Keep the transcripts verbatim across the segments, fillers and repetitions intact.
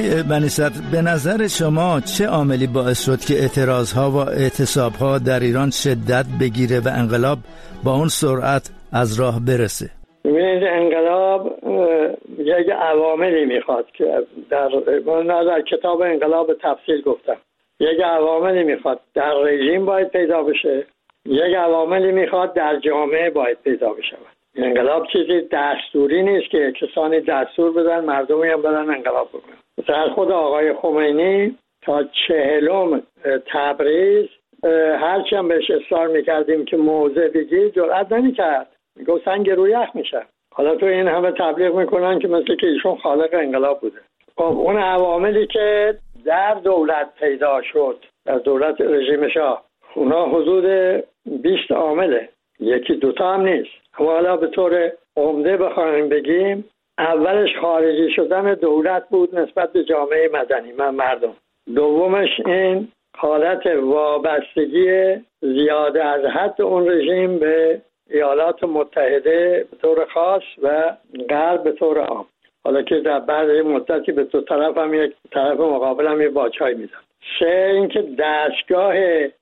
بنی صدر، به نظر شما چه عاملی باعث شد که اعتراضها و اعتصابها در ایران شدت بگیره و انقلاب با اون سرعت از راه برسه؟ ببینید، انقلاب یک عواملی میخواد که در من در کتاب انقلاب تفصیل گفتم. یک عواملی میخواد در رژیم باید پیدا بشه، یک عواملی میخواد در جامعه باید پیدا بشه. انقلاب چیزی دستوری نیست که کسانی دستور بدن مردمی هم بدن انقلاب بکنن. مثلا خود آقای خمینی تا چهلم تبریز هرچی هم بهش اصرار میکردیم که موضع بگیر جرأت نمیکرد، میگو سنگ روی یخ میشه. حالا تو این همه تبلیغ میکنن که مثل که ایشون خالق انقلاب بوده. خب اون عواملی که در دولت پیدا شد، در دولت رژیم شاه، اونا حدود بیست عامله، یکی دوتا هم نیست. اما حالا به طور عمده بخوایم بگیم، اولش خارجی شدن دولت بود نسبت به جامعه مدنی من مردم. دومش این حالت وابستگی زیاده از حد اون رژیم به ایالات متحده به طور خاص و غرب به طور عام. حالا که در بعد مدتی به دو طرف هم یک طرف مقابل هم یک باچای میدن. سه اینکه دستگاه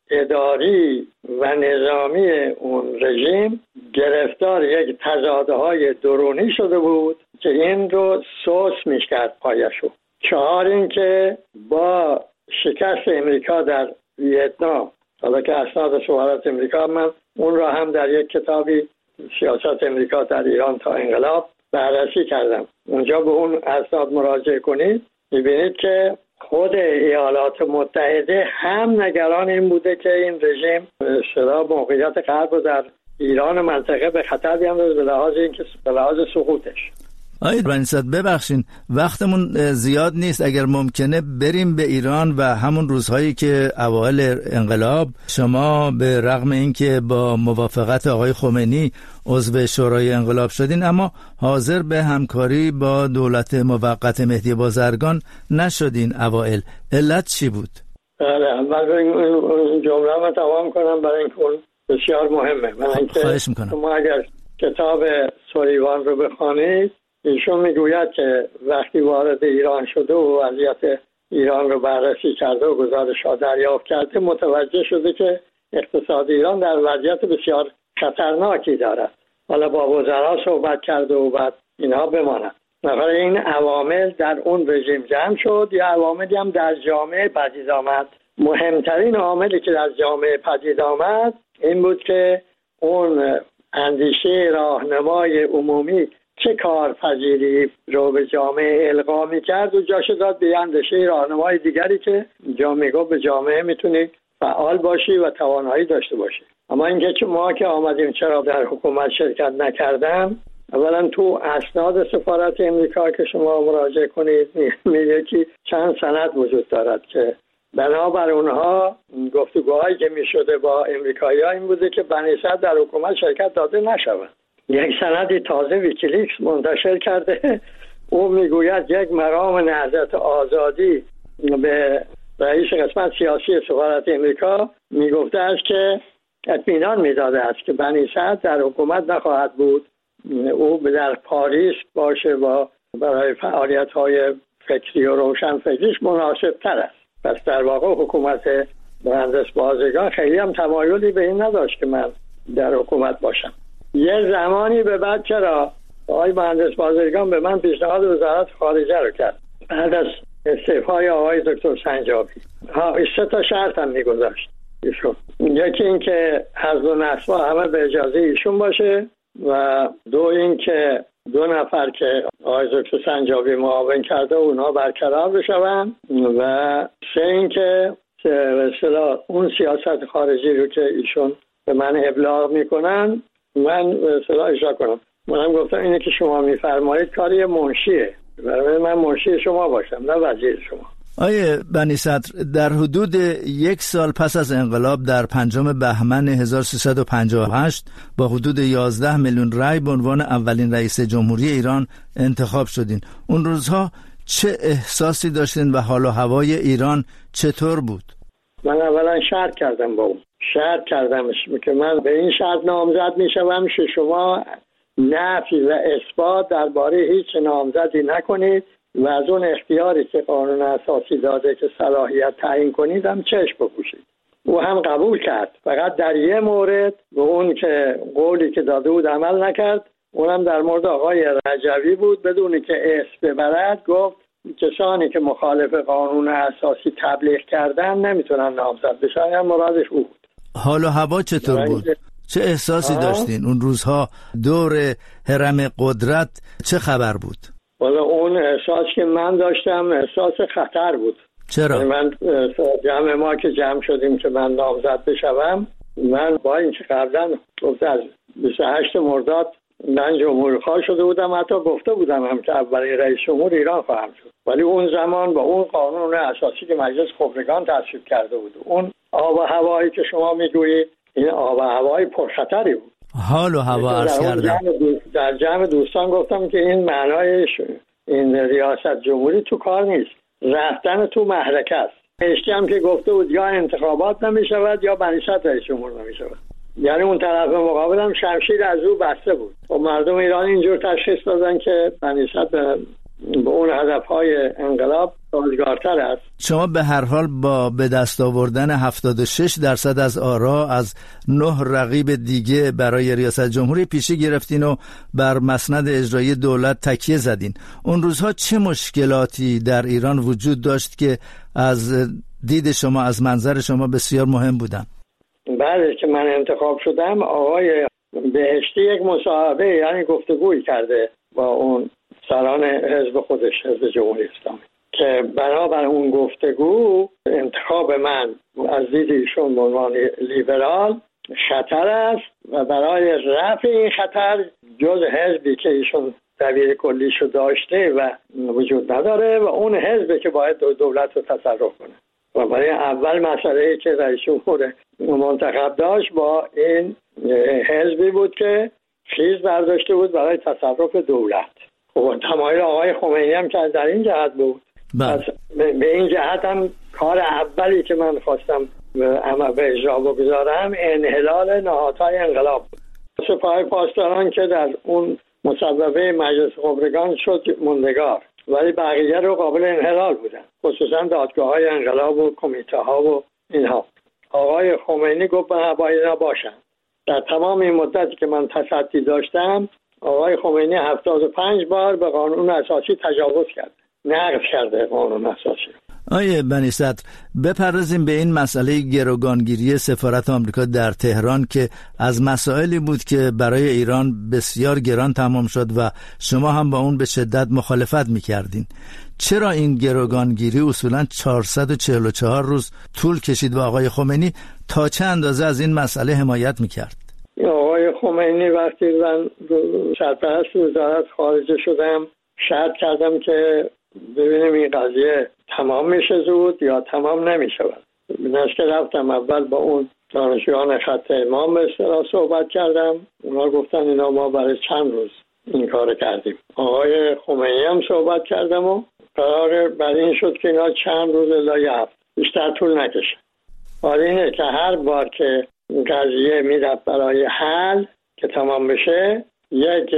اداری و نظامی اون رژیم گرفتار یک تضادهای درونی شده بود که این رو سوس میشکرد پایشو. چهار اینکه با شکست امریکا در ویتنام، حالا که اسناد سفارت امریکا، من اون را هم در یک کتابی سیاست امریکا در ایران تا انقلاب بررسی کردم. اونجا به اون اسناد مراجعه کنید، میبینید که خود ایالات متحده هم نگران این بوده که این رژیم اصطلاح موقعیت غرب رو در ایران منطقه به خطر بیاندازه به لحاظ اینکه به لحاظ سقوطش. آقای بنی صدر، ببخشین وقتمون زیاد نیست، اگر ممکنه بریم به ایران و همون روزهایی که اوایل انقلاب شما به رغم اینکه با موافقت آقای خمینی عضو شورای انقلاب شدین، اما حاضر به همکاری با دولت موقت مهدی بازرگان نشدین اوایل. علت چی بود؟ بله، اول این جمله رو تمام کنم برای اینکه اون بسیار مهمه. من اینکه خواهش میکنم. شما اگر کتاب سلیمان رو بخوانید، ایشون میگوید که وقتی وارد ایران شده و وضعیت ایران رو بررسی کرده و گزارش‌ها دریافت کرده، متوجه شده که اقتصاد ایران در وضعیت بسیار خطرناکی دارد. حالا با وزرا صحبت کرده و بعد اینها بماند. نفر این عوامل در اون رژیم جمع شد، یا عواملی هم در جامعه پدید آمد. مهمترین عاملی که در جامعه پدید آمد این بود که اون اندیشه راهنمای عمومی چه کارپذیری رو به جامعه القا می‌کرد و جاش داد به اندیشه راهنمای دیگری که جامعه گفت به جامعه میتونی فعال باشی و توانایی داشته باشی. اما اینکه چه ما که آمدیم چرا در حکومت شرکت نکردم، اولا تو اسناد سفارت امریکا که شما مراجعه کنید میگه که چند سند وجود دارد که بنابر اونها گفتگوهایی که میشده با امریکایی‌ها این بوده که بنی صدر در حکومت شرکت داده نشود. یک سندی تازه ویکیلیکس منتشر کرده، او میگوید یک مقام نهضت آزادی به رئیس قسمت سیاسی سفارت امریکا میگفته است که اطمینان میداده است که بنی صدر در حکومت نخواهد بود، او در پاریس باشه و برای فعالیت‌های فکری و روشن فکریش مناسب تر است. پس در واقع حکومت مهندس بازرگان خیلی هم تمایلی به این نداشت که من در حکومت باشم. یه زمانی به بعد چرا آقای مهندس بازرگان به من پیشنهاد وزارت خارجه رو کرد بعد از استعفای آقای دکتر سنجابی. ها سه تا شرط هم میگذاشت ایشون. یکی این که حضر و نصب همه به اجازه ایشون باشه و دو این که دو نفر که آقای دکتر سنجابی معاون کرده اونها برقرار بشون و سه این که به اصطلاح اون سیاست خارجی رو که ایشون به من ابلاغ میکنن من به اصطلاح اجرا کنم. منم گفتم اینه که شما میفرمایید کاری منشیه، برای من منشی شما باشم نه وزیر شما. آیه بنی صدر، در حدود یک سال پس از انقلاب در پنجم بهمن هزار و سیصد و پنجاه و هشت با حدود یازده میلیون رای به عنوان اولین رئیس جمهوری ایران انتخاب شدین. اون روزها چه احساسی داشتین و حال و هوای ایران چطور بود؟ من اولا شرط کردم با اون شرط کردم که من به این شرط نامزد میشم که شما نفی و اثبات درباره هیچ نامزدی نکنید و از اون اختیاری که قانون اساسی داده که صلاحیت تعیین کنید هم چشم بپوشید. او هم قبول کرد، فقط در یه مورد به اون که قولی که داده بود عمل نکرد. اونم در مورد آقای رجوی بود، بدون که اسم ببرد گفت کسانی که مخالف قانون اساسی تبلیغ کردن نمیتونن نامزد بشن. هم مرادش او بود. حال و هوا چطور بود؟ چه احساسی آه؟ داشتین اون روزها دور هرم قدرت؟ چه خبر بود؟ والا اون احساس که من داشتم احساس خطر بود. چرا؟ من جمع ما که جمع شدیم که من نامزد بشوم، من با این که قبلا گفت از بیست و هشتم مرداد من جمهوری خواه شده بودم، حتی گفته بودم هم که اولین رئیس جمهور ایران خواهم شد، ولی اون زمان با اون قانون اساسی که مجلس خبرگان تصویب کرده بود، اون آب و هوایی که شما میگویید، این آب و هوای پرخطری بود. حال و هوا عرض کردم. در جمع دوستان گفتم که این معنایش این ریاست جمهوری تو کار نیست، رفتن تو محرکه است. اشتی هم که گفته بود یا انتخابات نمی شود یا بنی صدر رئیس جمهور نمی شود. یعنی اون طرف مقابل هم شمشیر از او بسته بود و مردم ایران اینجور تشخیص دادن که بنی صدر به اون هدفهای انقلاب سازگارتر است. شما به هر حال با به دست آوردن هفتاد و شش درصد از آرا از نه رقیب دیگه برای ریاست جمهوری پیشی گرفتین و بر مسند اجرایی دولت تکیه زدین. اون روزها چه مشکلاتی در ایران وجود داشت که از دید شما، از منظر شما بسیار مهم بودن؟ بعد که من انتخاب شدم آقای بهشتی یک مصاحبه یعنی گفتگویی کرده با اون سران حزب خودش، حزب جمهوری اسلامی، که بنابر اون گفتگو انتخاب من از دید ایشون به عنوان لیبرال خطر است و برای رفع این خطر جز حزبی که ایشون دبیر کلیشو داشته و وجود نداره و اون حزبی که باید دولت رو تصرف کنه. و برای اول مسئله که رئیس جمهور منتخب داشت با این حزبی بود که خیز برداشته بود برای تصرف دولت. و تمایل آقای خمینی هم که در این جهت بود. پس به این جهت هم کار اولی که من خواستم به اجرا بگذارم انحلال نهادهای انقلاب بود. سپاه پاسداران که در اون مصوبه مجلس خبرگان شد موندگار، ولی بقیه رو قابل انحلال بودن، خصوصا دادگاه های انقلاب و کمیته ها و اینها. آقای خمینی گفت به باید نباشن. در تمام این مدتی که من تصدی داشتم آقای خمینی هفتاد و پنج بار به قانون اساسی تجاوز کرده، نقض کرده قانون اساسی. آیه بنی صدر، بپردازیم به این مسئله گروگانگیری سفارت آمریکا در تهران که از مسائلی بود که برای ایران بسیار گران تمام شد و شما هم با اون به شدت مخالفت میکردین. چرا این گروگانگیری اصولاً چهارصد و چهل و چهار روز طول کشید و آقای خمینی تا چه اندازه از این مسئله حمایت میکرد؟ آقای خمینی وقتی من سرپرست وزارت خارجه شدم شرط کردم که ببینیم این قضیه تمام میشه زود یا تمام نمیشود. نشکه رفتم اول با اون دانشجویان خط امام به اصطلاح صحبت کردم. اونا گفتن اینا ما برای چند روز این کار کردیم. آقای خمینی هم صحبت کردم و قرار بر این شد که اینا چند روز الا یه هفته بیشتر طول نکشه. حالا اینه که هر بار که قضیه میرفت برای حل که تمام بشه، یک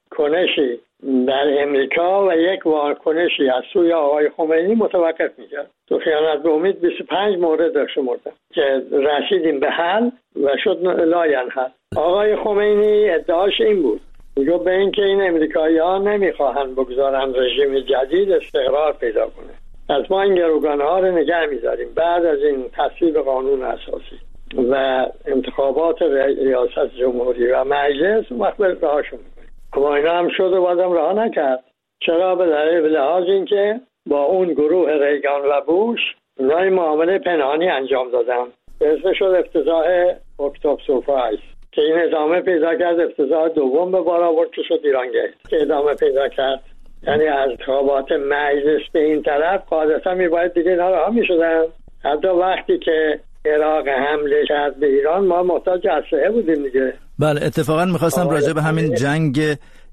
کنشی در امریکا و یک واکنشی از سوی آقای خمینی متوقف میکرد. تو خیانت به امید بیست و پنج مورد داشت شمردم که رسیدیم به حل و شد لاینحل. آقای خمینی ادعاش این بود، میگه به این که این امریکایی‌ها نمیخواهند بگذارن رژیم جدید استقرار پیدا کنه، از ما این گروگان‌ها رو نگه می‌داریم. بعد از این تصویب قانون اساسی و انتخابات ریاست جمهوری و مجلس وقت رهاشون می‌کنیم. اما اینا هم شد و بازم رها نکرد. چرا؟ به دلیل لحاظ این که با اون گروه ریگان و بوش اونای معامله پنهانی انجام دادن. اسمش شد افتضاح اکتبر سورپرایز که این ادامه پیدا کرد. افتضاح دوم به بار آورد که شد ایران گیت که ادامه پیدا کرد. یعنی از انتخابات مجلس به این طرف قاعدتا میباید دیگه اینا رها میشدن. حتی وقتی که عراق حمله کرد به ایران ما محتاج اسلحه بودیم دیگه. بله، اتفاقا میخواستم راجع به همین جنگ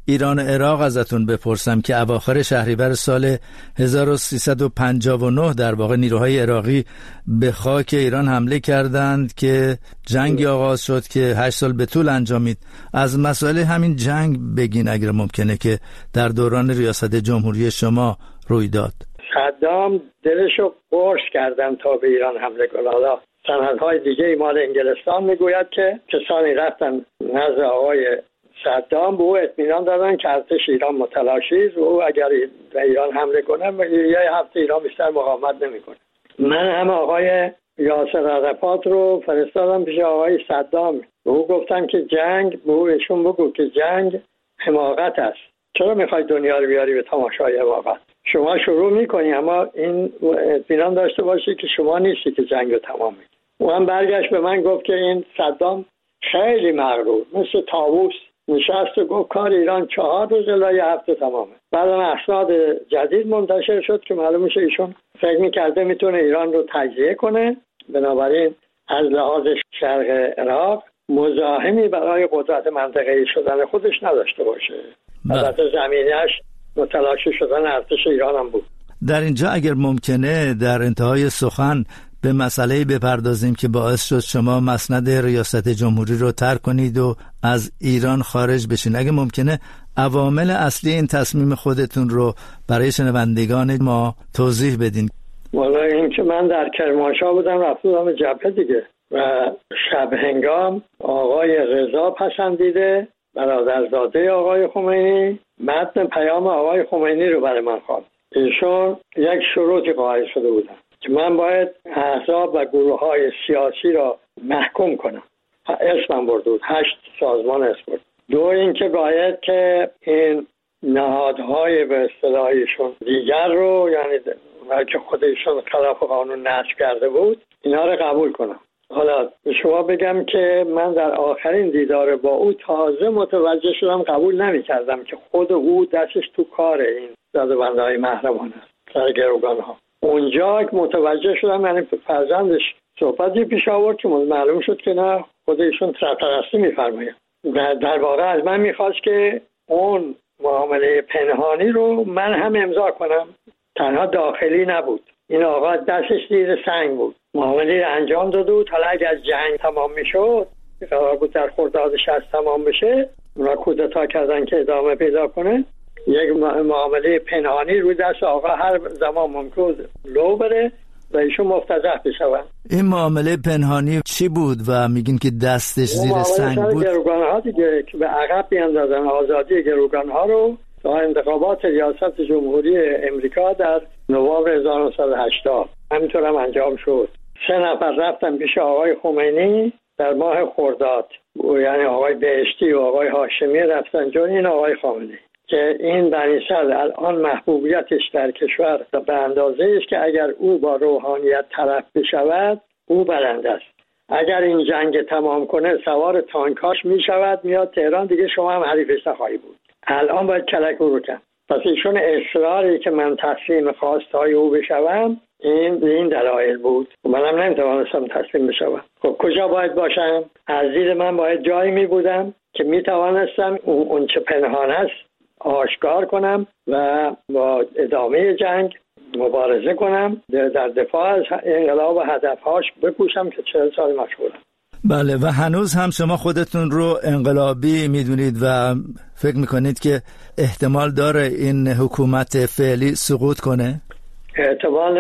ایران و عراق ازتون بپرسم که اواخر شهریور سال هزار و سیصد و پنجاه و نه در واقع نیروهای عراقی به خاک ایران حمله کردند که جنگی آغاز شد که هشت سال به طول انجامید. از مسائل همین جنگ بگین اگر ممکنه که در دوران ریاست جمهوری شما روی داد. صدام دلشو قرص کردن تا به ایران حمله کنه. حالا سندهای دیگه مال انگلستان میگوید که کسانی رفتن نزد آقای صدام به او اطمینان دادن که ارتش ایران متلاشی است و او اگر به ایران حمله کنه یه هفته ایران بیشتر مقاومت نمیکنه. من هم آقای یاسر عرفات رو فرستادم پیش آقای صدام. به او گفتم که جنگ، به او ایشون بگو که جنگ حماقت است. چرا میخوای دنیا رو بیاری به تماشای حماقت؟ شما شروع میکنی اما این اطمینان داشته باشی که شما نیستی که جنگ رو تمام میکنی. او هم برگشت به من گفت که این صدام خیلی مغرور مثل طاووس نشست و گفت کار ایران چهار روز الی یه هفته تمامه. بعدم اسناد جدید منتشر شد که معلوم میشه ایشون فکر میکرده میتونه ایران رو تجزیه کنه، بنابراین از لحاظ شرق عراق مزاحمی برای قدرت منطقه‌ای شدن خودش نداشته باشه. البته زمینش متلاشی شدن ارتش ایران هم بود. در اینجا اگر ممکنه در انتهای سخن به مسئله بپردازیم که باعث شد شما مسند ریاست جمهوری رو ترک کنید و از ایران خارج بشین. اگه ممکنه عوامل اصلی این تصمیم خودتون رو برای شنوندگان ما توضیح بدین. والا این که من در کرمانشاه بودم، رفتم جبهه دیگه و شب هنگام آقای رضا پسندیده برادرزاده آقای خمینی متن پیام آقای خمینی رو برای من خواند. ایشون یک شروطی قائل شده بودن که من باید احزاب و گروه های سیاسی را محکوم کنم. اسمم برده بود، هشت سازمان اسم برد. دو این که باید که این نهادهای به اصطلاحشون دیگر رو، یعنی که خودشون خلاف قانون نصب کرده بود، اینا رو قبول کنم. حالا شما بگم که من در آخرین دیدار با او تازه متوجه شدم قبول نمی کردم که خود او دستش تو کار این زدوبندهای محرمانه است سر گروگان ها. اونجا متوجه شدم یعنی فرزندش صحبتی پیش آورد که معلوم شد که نه، خودشون سرپرستی میفرماید. در واقع از من میخواست که اون معامله پنهانی رو من هم امضا کنم. تنها داخلی نبود، این آقا دستش زیر سنگ بود، معامله رو انجام داده بود. حالا اگر جنگ تمام میشد، قرار بود در خرداد شصت تمام بشه، اونا کودتا کردن که ادامه پیدا کنه، یک معامله پنهانی روی دست آقا هر زمان ممکن لو بره و ایشون مفتضح بشون. این معامله پنهانی چی بود و میگین که دستش زیر سنگ بود؟ گروگان‌ها دیگه که به عقب بیاندازن آزادی گروگان‌ها رو تا انتخابات ریاست جمهوری امریکا در نوامبر هزار و نهصد و هشتاد. همینطور هم انجام شد. سه نفر رفتن پیش آقای خمینی در ماه خرداد، یعنی آقای بهشتی و آقای هاشمی رفتن جای این آقای خامنه‌ای که این بنی صدر الان محبوبیتش در کشور به اندازه است که اگر او با روحانیت طرف بشود او برنده است. اگر این جنگ تمام کنه سوار تانکاش میشود میاد تهران، دیگه شما هم حریفش نخواهی بود. الان باید کلک رو کن. پس ایشون اصراری که من تسلیم خواستهای او بشوم این به این دلایل بود. منم نمیتوانستم تسلیم بشوم. خب کجا باید باشم؟ از دید من باید جایی می بودم که می توانستم اون, اون چه پنهان است آشکار کنم و با ادامه جنگ مبارزه کنم، در دفاع از انقلاب و هدفهاش بکوشم که چهل سال مشغولم. بله، و هنوز هم شما خودتون رو انقلابی میدونید و فکر میکنید که احتمال داره این حکومت فعلی سقوط کنه؟ احتمال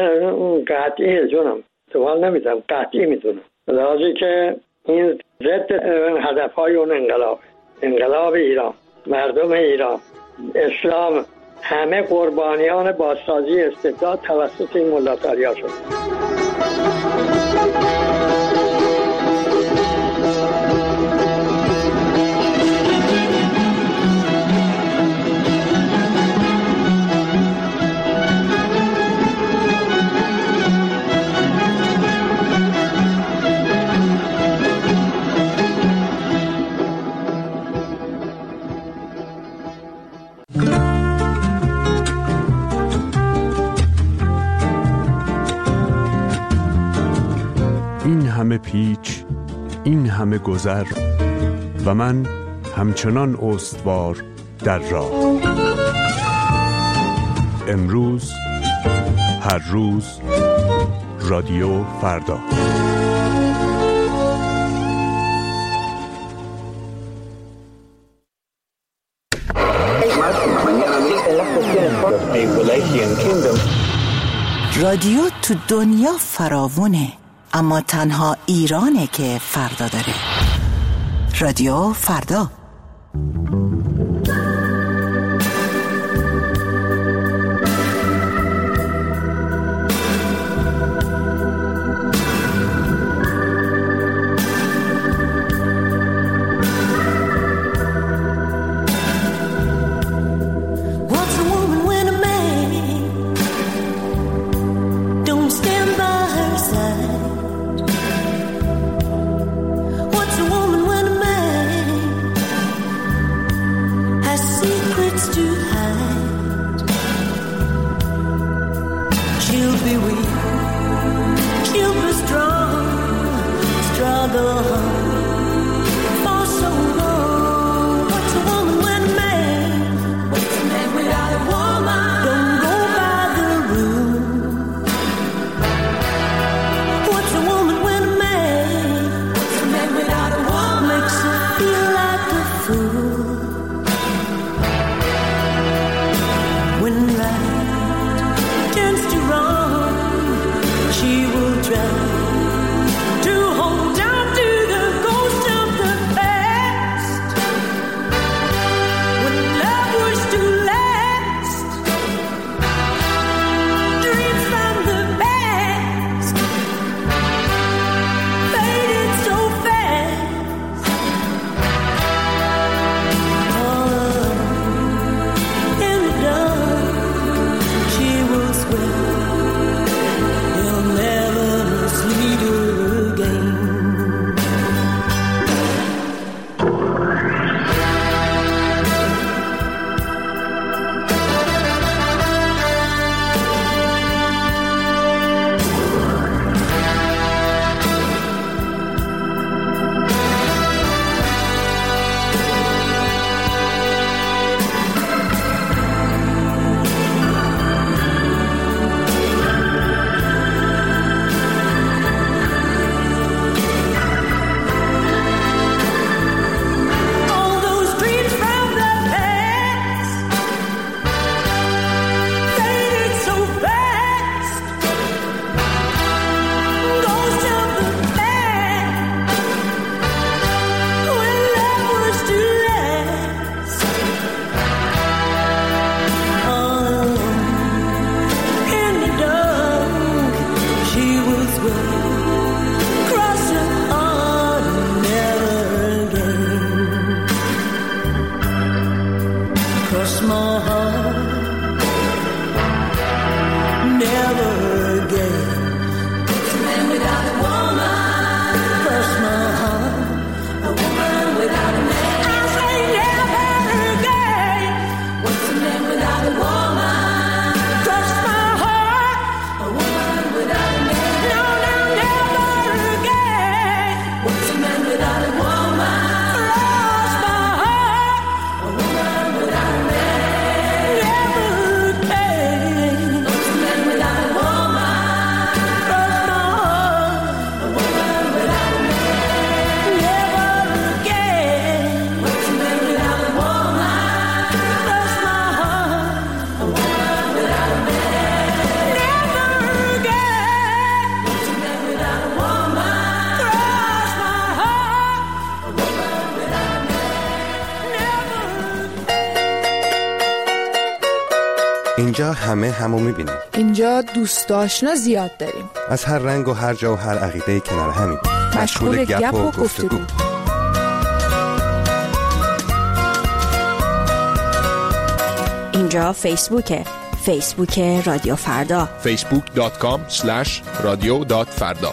قطعی جونم، احتمال نمیدم، قطعی میدونم. لازم که این ضد هدفهای اون انقلاب انقلاب ایران، مردم ایران، اسلام، همه قربانیان بازسازی استبداد توسط این ملاتاریا شد. همه پیچ، این همه گذر و من همچنان استوار در راه. امروز، هر روز، رادیو فردا. رادیو تو دنیا فراوونه، اما تنها ایرانه که فردا داره. رادیو فردا. اینجا همه همو میبینیم. اینجا دوست آشنا زیاد داریم. از هر رنگ و هر جا و هر عقیده کنار همیم. مشغول گپ و گفتگو. اینجا فیسبوکه. فیسبوک رادیو فردا. فیسبوک دات کام اسلش رادیو دات فردا.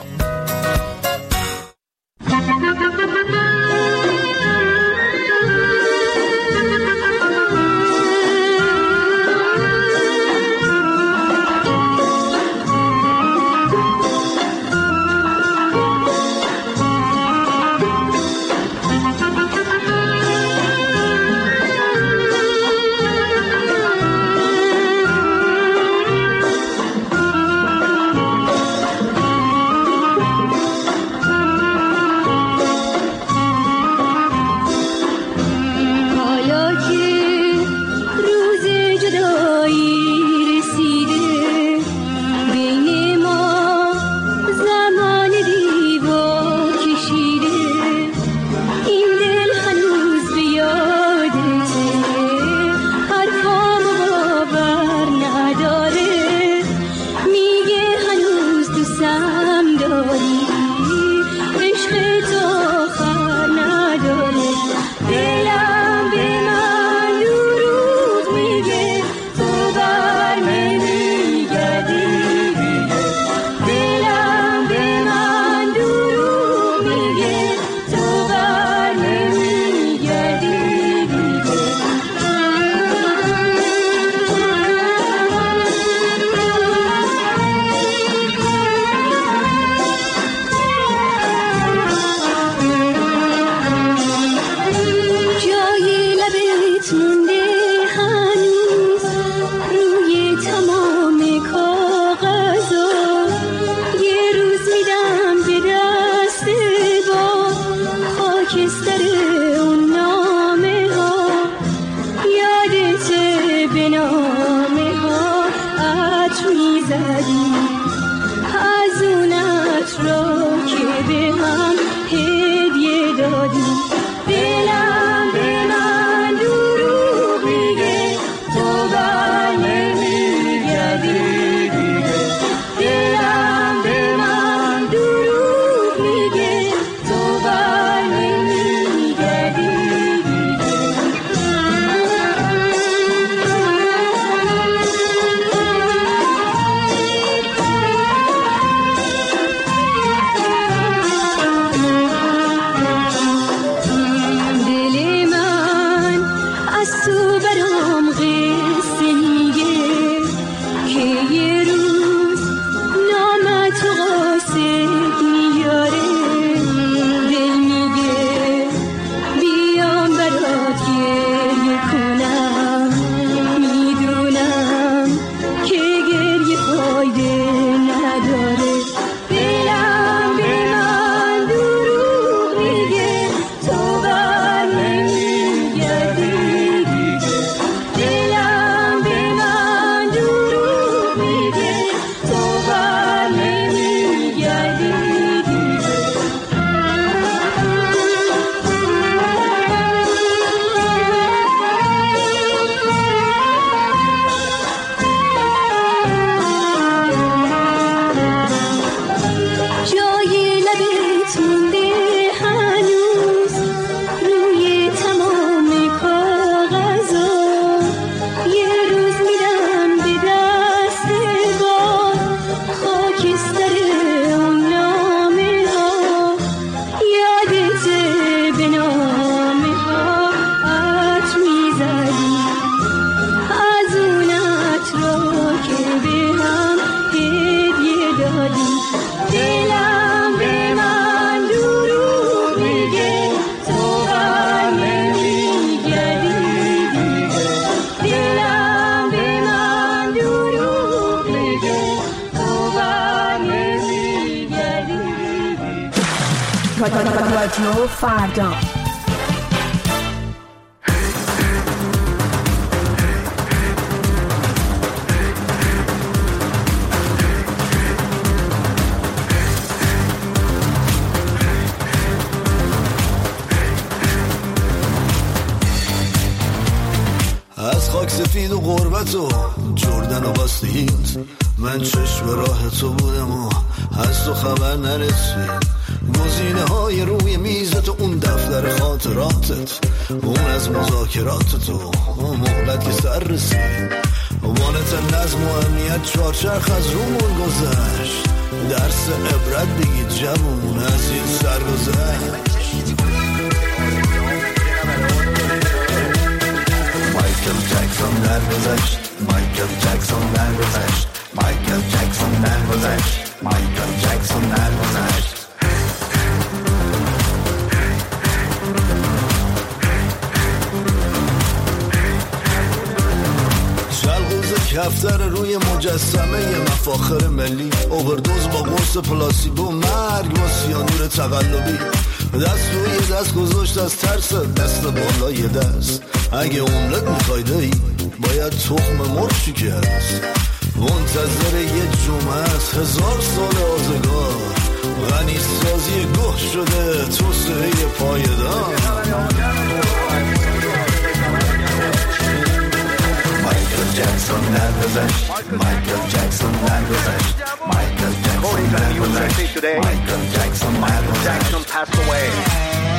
رادیو فردا. از خاک سفید و غربت و جردن و باستید، من چشم راه تو بودم و از تو خبر نرسید. گزینه های روی میزت و اون دفتر خاطراتت، اون از مذاکرات تو مهلت که سر رسید. وانت نظم و امنیت چارچرخ از رومون گذشت، درس عبرت بگید جوون از این سر گذشت. مایکل جکسون درگذشت، مایکل جکسون درگذشت، مایکل جکسون درگذشت، مایکل جکسون درگذشت. شلغوز کفتر روی مجسمه مفاخر ملی، اووردوز با قرص پلاسیبو، مرگ با سیانور تقلبی. دست روی دست گذاشت از ترس دست بالای دست. اگه عمرت میخوای دایی باید تخم مرغ شکست. منتظر یه جمعه است هزار سال آزگار، غنی سازی گوه شده توسعه پایدار. مایکل جکسون درگذشت، مایکل جکسون درگذشت، مایکل جکسون درگذشت، مایکل جکسون درگذشت.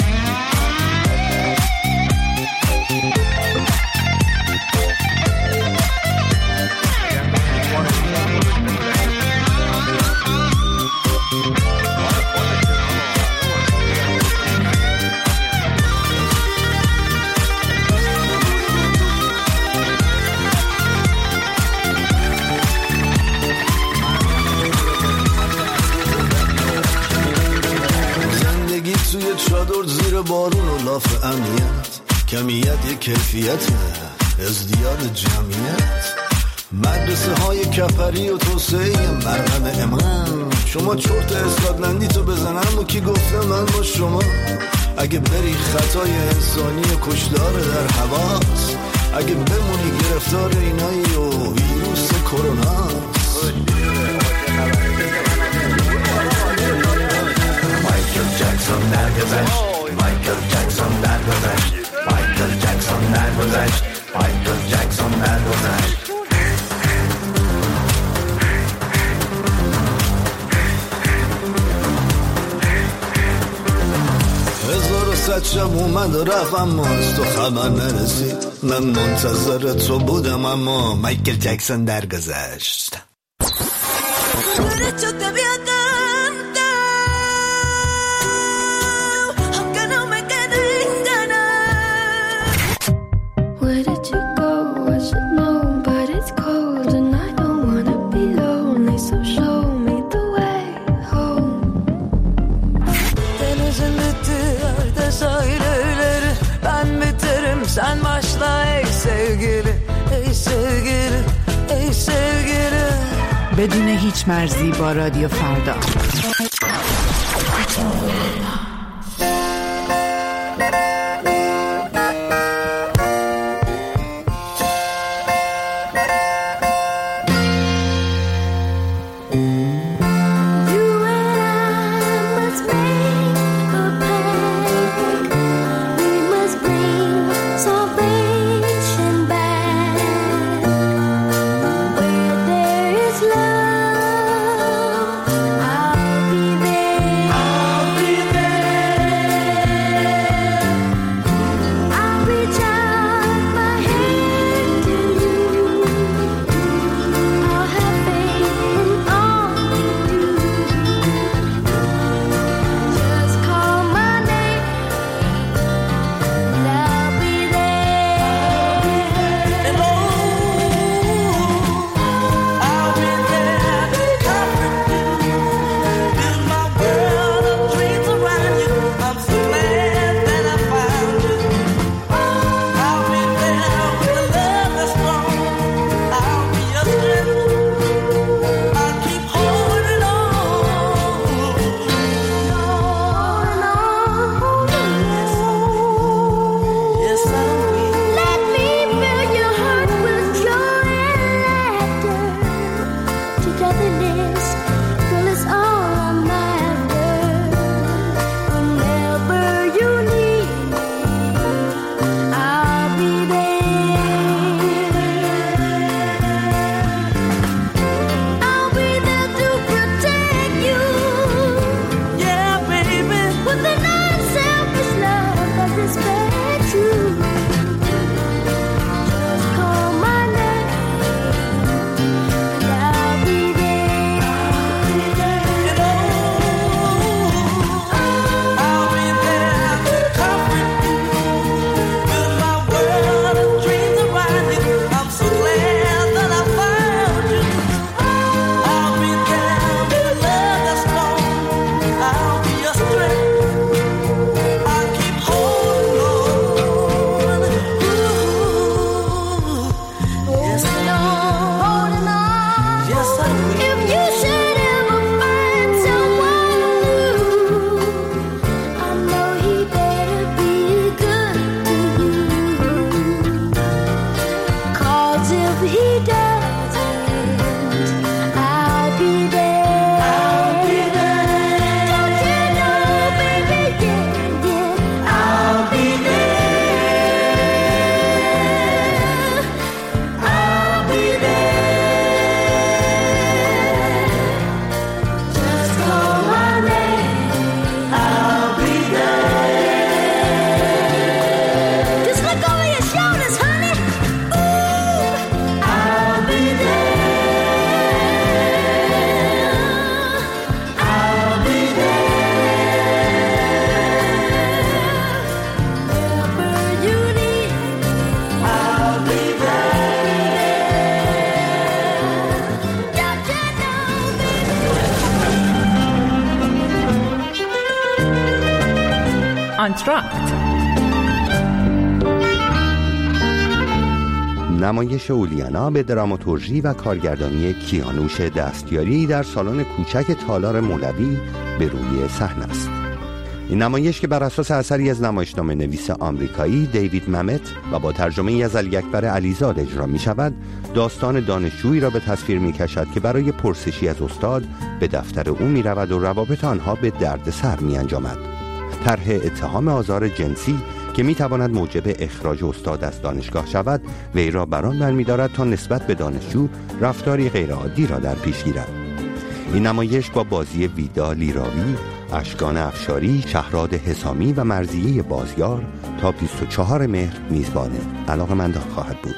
توی چادر زیر بارون و لاف امنیت، کمیت یک کیفیت ازدیاد جمعیت. مدرسه های کفری و توسعه مرمم امام. شما چرت اسکاتلندی تو بزنم و کی گفته من با شما. اگه بری خطای انسانی و کشدار در حواس، اگه بمونی گرفتار اینایی و ویروس کرونا. مایکل جکسون درگذشت، مایکل جکسون درگذشت، مایکل جکسون درگذشت، مایکل جکسون درگذشت. هزار و صد شب اومد و رفت اما از تو خبر نرسید. من منتظر تو بودم اما مایکل جکسون درگذشت. Sen başla ey sevgili, ey sevgili, ey sevgili. بدون هیچ مرزی با رادیو فردا. I'll آنتراکت. نمایش اولیانا به دراماتورژی و کارگردانی کیانوش دستیاری در سالن کوچک تالار مولوی به روی صحنه است. این نمایش که بر اساس اثری از نمایشنامه نویس آمریکایی دیوید ممت و با ترجمه از علی اکبر علیزاد اجرا می شود، داستان دانشجویی را به تصویر می کشد که برای پرسشی از استاد به دفتر او می رود و روابط آنها به درد سر می انجامد. طرح اتهام آزار جنسی که می تواند موجب اخراج استاد از دانشگاه شود، وی را بران برمی‌دارد تا نسبت به دانشجو رفتاری غیرعادی را در پیش گیرد. این نمایش با بازی ویدا لیراوی، اشکان افشاری، شهراد حسامی و مرضیه بازیار تا بیست و چهارم مهر میزبان علاقه‌مندان خواهد بود.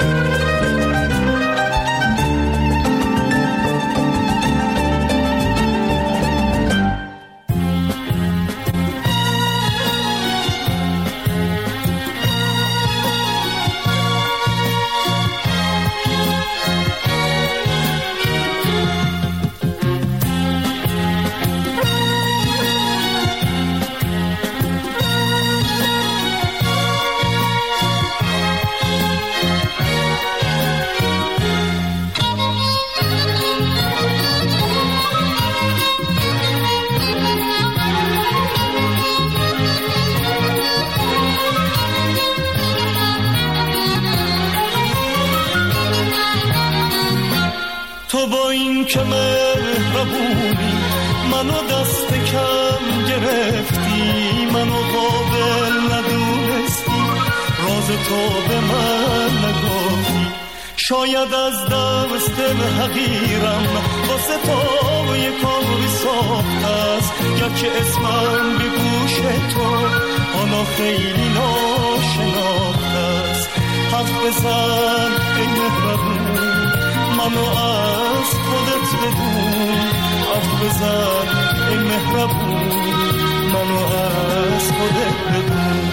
تو با این که مهربونی منو دست کم گرفتی، منو قابل ندونستی، راز تو به من نگفتی. شاید از دست حقیرم واسه تو یک کاری ساخت است، یا که اسمم به گوش تو حالا خیلی ناشناخت است. حرف بزن ای مهربون، منو از خودت بدون. حرف بزن ای مهربون، منو از خودت بدون.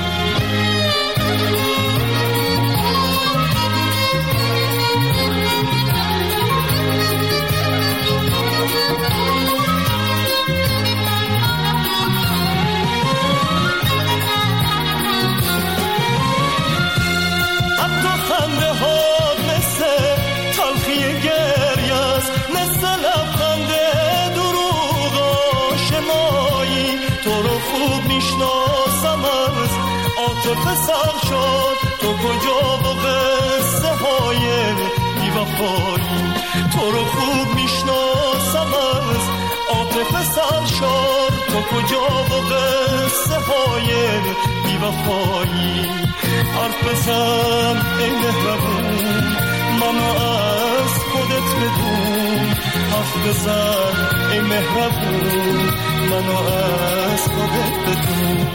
عاطفه سر شد تو کجا با قصه های بی‌وفایی. تو رو خوب میشناسم از عاطفه سر شد تو کجا با قصه های بی‌وفایی. حرف بزن ای مهربون، منو از خودت بدون. حرف بزن ای مهربون، منو از خودت بدون.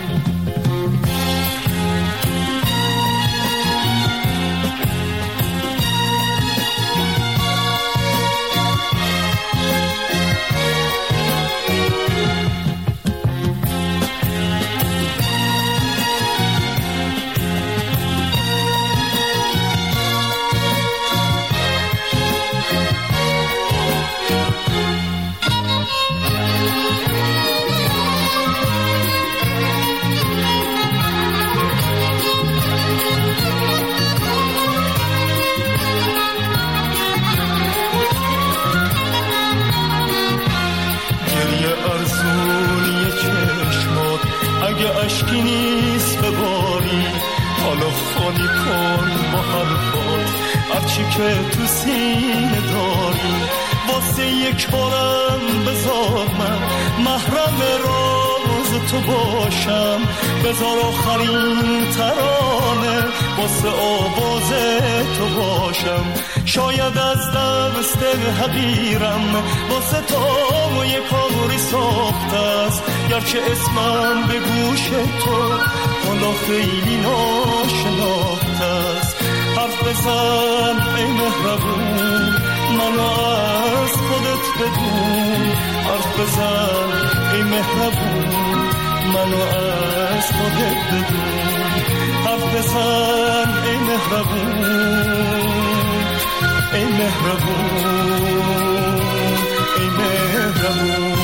هرچی که تو سینه داری واسه یک بارم بذار من محرم راز تو باشم، بذار آخرین ترانه واسه آواز تو باشم. شاید از دست حقیرم واسه تو یک کاری ساخته است، گرچه اسمم به گوش تو حالا خیلی ناشناخته است. حرف بزن ای مهربون منو از خودت بدون، حرف بزن ای مهربون منو از خودت بدون، حرف بزن ای مهربون ای مهربون ای مهربون.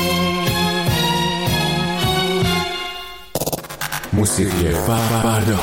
موسیقی فردا.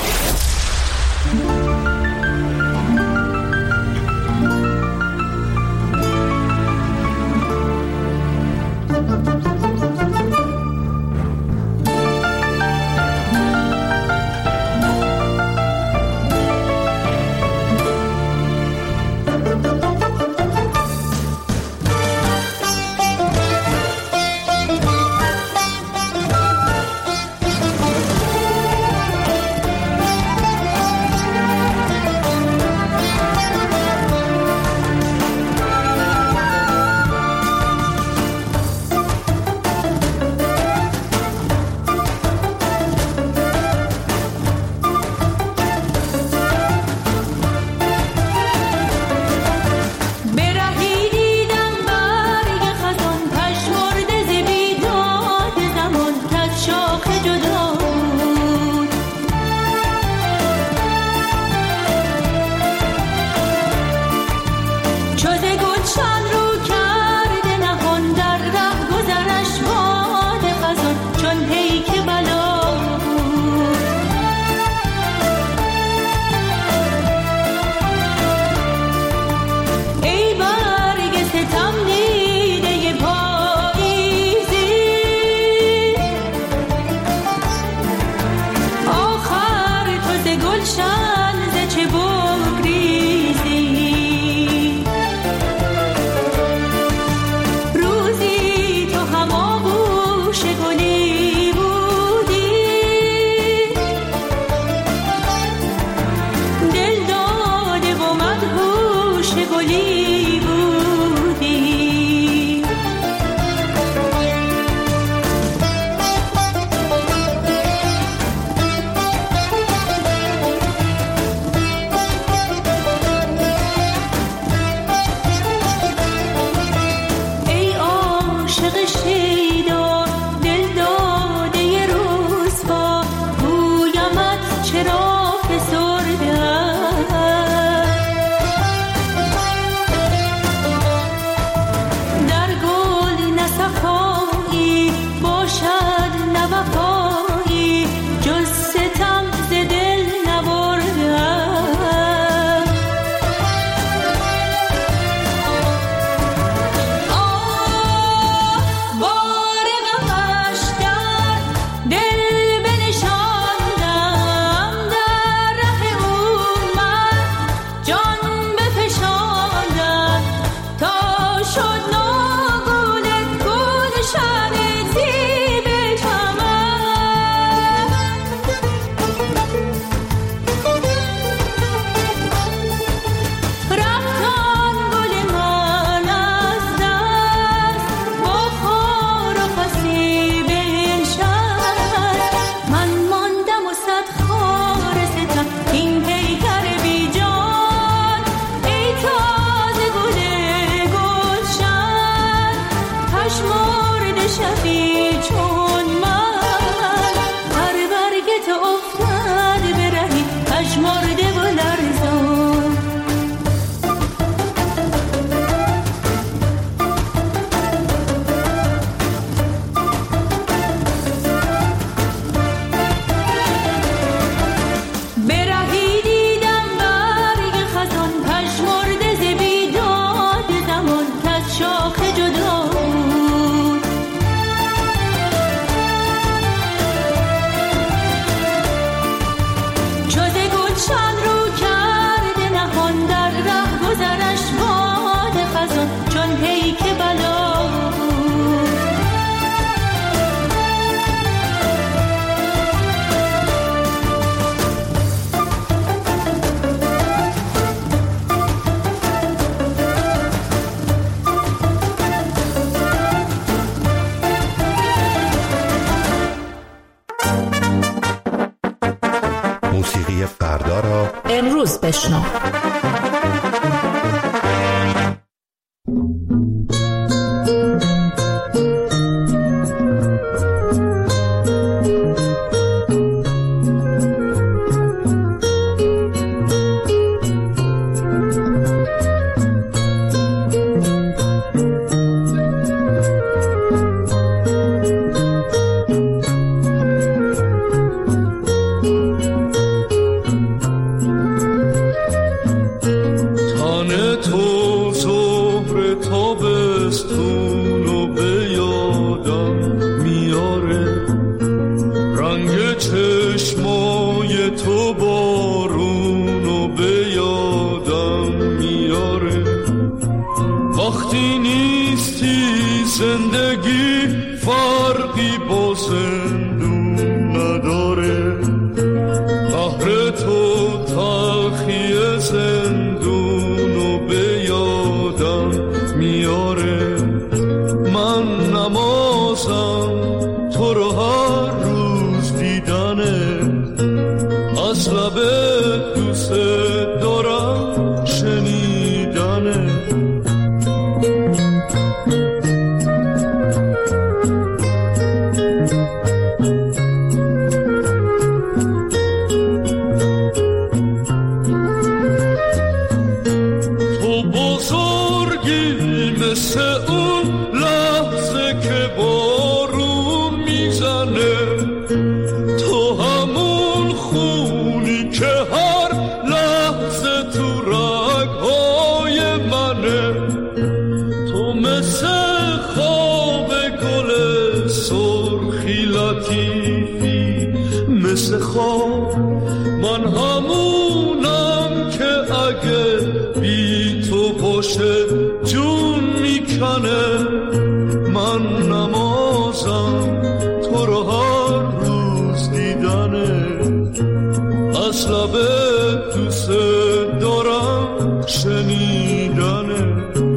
مثل اون لحظه که بارون میزنه، تو همون خونی که هر لحظه تو رگهای منه، تو مثل خواب گل سرخی لطیفی، مثل خواب من همونم که اگه بی تو باشه جون میکنه. من نمازم تو رو هر روز دیدنه، از لب دوست دارم شنیدنه.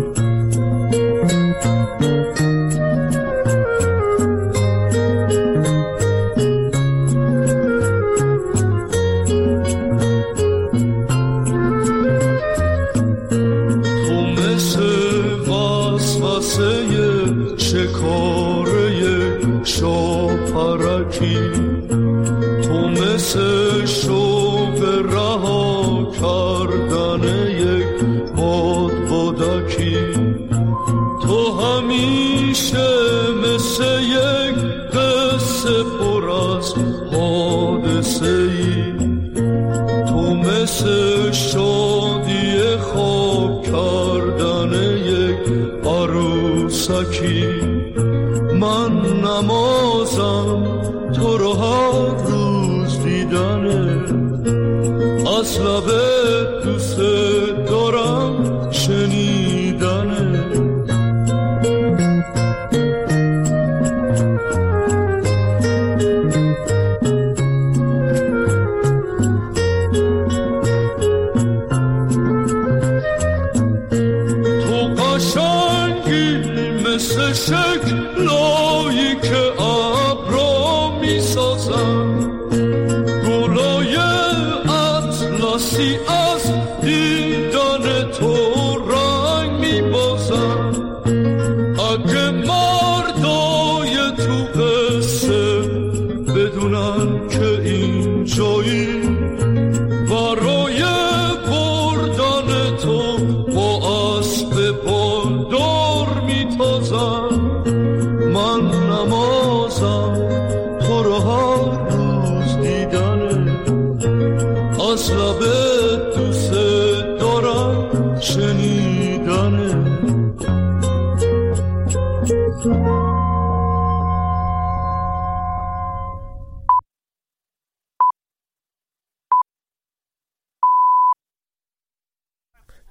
شکاره شاپرکی، تو مثل شوق رها کردن یک بادبادکی، تو همیشه مثل یک قصه پر از حادثه ای، تو مثل شادی خواب کردن یک عروسکی. من نمازم تو رو هر روز دیدنه، از لب دوست دارم شنیدنه. تو قشنگی مثل شکر